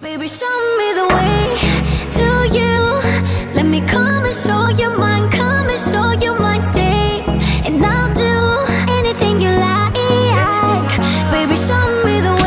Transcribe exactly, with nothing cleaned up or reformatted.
Baby, show me the way to you. Let me come and show you mine. Come and show you mine. Stay and I'll do anything you like. Baby, show me the way.